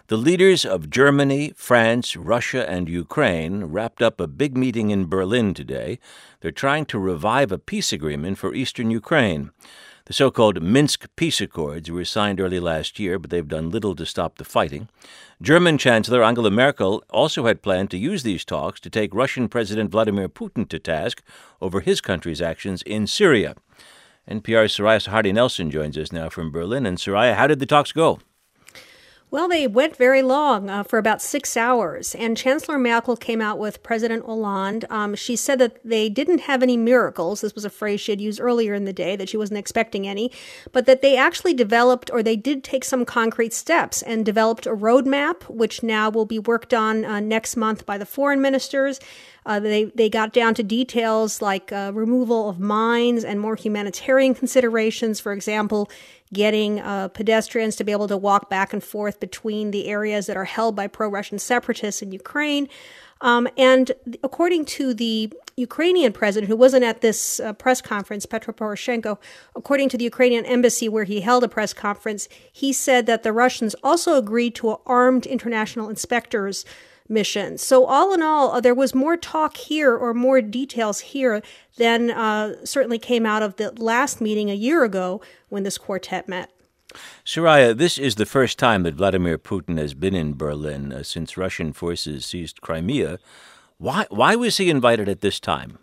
The leaders of Germany, France, Russia, and Ukraine wrapped up a big meeting in Berlin today. They're trying to revive a peace agreement for eastern Ukraine. The so-called Minsk peace accords were signed early last year, but they've done little to stop the fighting. German Chancellor Angela Merkel also had planned to use these talks to take Russian President Vladimir Putin to task over his country's actions in Syria. NPR's Soraya Sarhadi-Nelson joins us now from Berlin. And Soraya, how did the talks go? Well, they went very long, for about 6 hours, and Chancellor Merkel came out with President Hollande. She said that they didn't have any miracles. This was a phrase she had used earlier in the day, that she wasn't expecting any, but that they actually developed, or they did take some concrete steps and developed a roadmap, which now will be worked on next month by the foreign ministers. They got down to details like removal of mines and more humanitarian considerations. For example, getting pedestrians to be able to walk back and forth between the areas that are held by pro-Russian separatists in Ukraine. And according to the Ukrainian president, who wasn't at this press conference, Petro Poroshenko, according to the Ukrainian embassy where he held a press conference, he said that the Russians also agreed to an armed international inspectors mission. So all in all, there was more talk here, or more details here, than certainly came out of the last meeting a year ago when this quartet met. Soraya, this is the first time that Vladimir Putin has been in Berlin since Russian forces seized Crimea. Why was he invited at this time?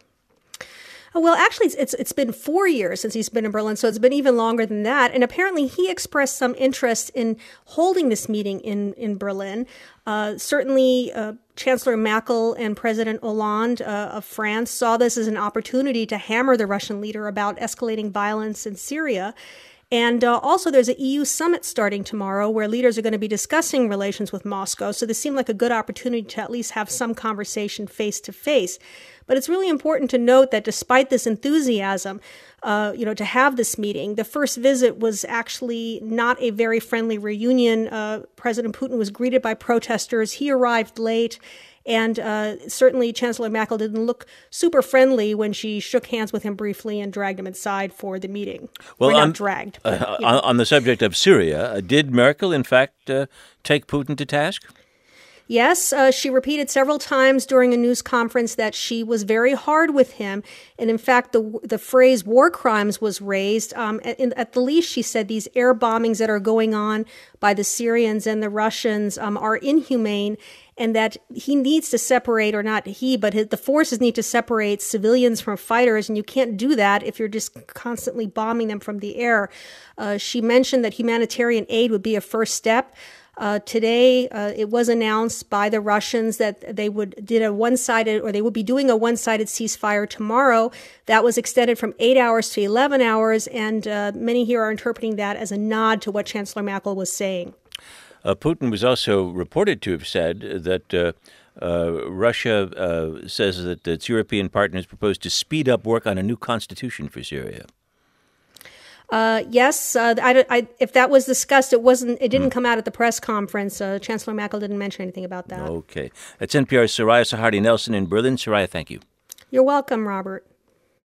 Well, actually, it's been 4 years since he's been in Berlin, so it's been even longer than that. And apparently he expressed some interest in holding this meeting in Berlin. Certainly, Chancellor Merkel and President Hollande of France saw this as an opportunity to hammer the Russian leader about escalating violence in Syria. And also there's an EU summit starting tomorrow where leaders are going to be discussing relations with Moscow. So this seemed like a good opportunity to at least have some conversation face to face. But it's really important to note that despite this enthusiasm, to have this meeting, the first visit was actually not a very friendly reunion. President Putin was greeted by protesters. He arrived late. And certainly Chancellor Merkel didn't look super friendly when she shook hands with him briefly and dragged him inside for the meeting. Well, not dragged. But, on the subject of Syria, did Merkel, in fact, take Putin to task? Yes, she repeated several times during a news conference that she was very hard with him. And in fact, the phrase war crimes was raised. At the least, she said these air bombings that are going on by the Syrians and the Russians are inhumane, and that he needs to separate, or not he, but the forces need to separate civilians from fighters. And you can't do that if you're just constantly bombing them from the air. She mentioned that humanitarian aid would be a first step. Today, it was announced by the Russians that they would be doing a one-sided ceasefire tomorrow. That was extended from 8 hours to 11 hours, and many here are interpreting that as a nod to what Chancellor Merkel was saying. Putin was also reported to have said that Russia says that its European partners propose to speed up work on a new constitution for Syria. Yes, if that was discussed, it didn't come out at the press conference. Chancellor Merkel didn't mention anything about that. Okay. That's NPR's Soraya Sarhadi-Nelson in Berlin. Soraya, thank you. You're welcome, Robert.